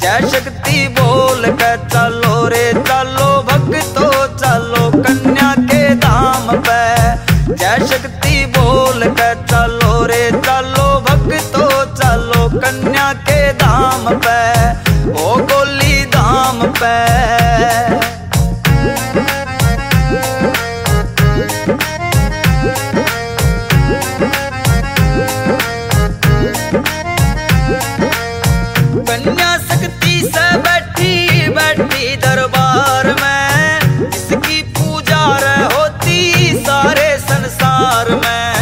जय शक्ति बोल के चलो रे चलो भक्तो चलो कन्या के धाम पे। जय शक्ति बोल के चलो रे चलो भक्तो चलो कन्या के धाम पे, ओ गोली धाम पे। कन्या शक्ति से बैठी बैठी दरबार में, इसकी पूजा रे होती सारे संसार में।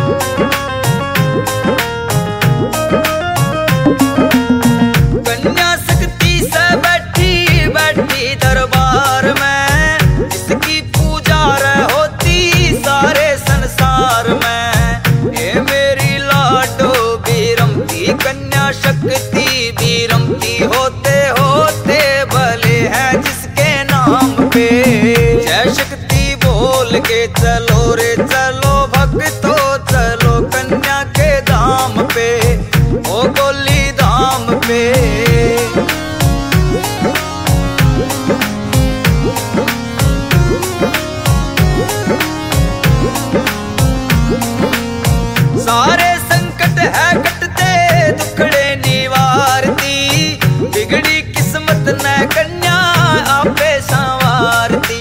कन्या शक्ति से बैठी बैठी दरबार में, इसकी पूजा रे होती सारे संसार में। ये मेरी लाडो बीरमती कन्या शक्ति बीरमती होते होते भले हैं जिसके नाम पे। जय शक्ति बोल के चलो रे चलो भक्तो चलो कन्या के धाम पे, ओ गोली धाम पे। सारे संकट है कटते दुखड़े निवारती, बिगड़ी किस्मत न कन्या आपे संवारती।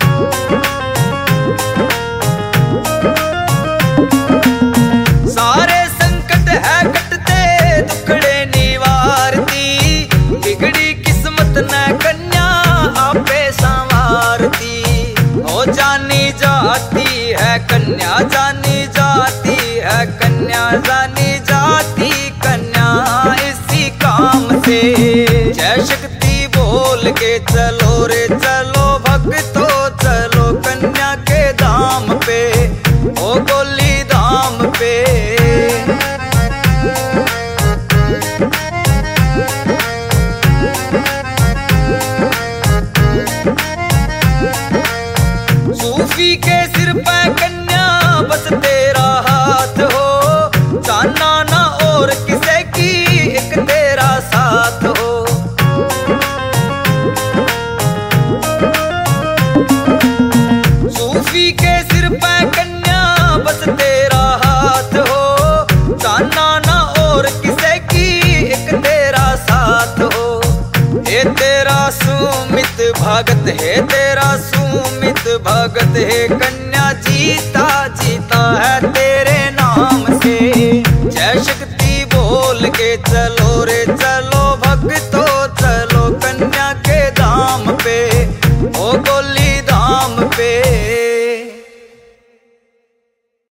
सारे संकट है कटते दुखड़े निवारती, बिगड़ी किस्मत न कन्या आपे संवारती। ओ जानी जाती है कन्या जानी जाती है कन्या जानी जाती कन्या इसी काम से। जय शक्ति बोल के चलो रे चलो भक्तो चलो कन्या के धाम पे, ओ गोली धाम पे। सूफी के सिर पे कन्या बस तेरा हाथ हो, जाना ना और किसे की एक तेरा साथ हो। सूफी के सिर पे कन्या बस तेरा हाथ हो, जाना ना और किसे की एक तेरा साथ हो। हे तेरा सुमित भगत है तेरा सुमित भगत है कन्या जीता जीता है तेरे नाम से। जय शक्ति बोल के चलो रे चलो भक्तो चलो कन्या के धाम पे, ओ गोली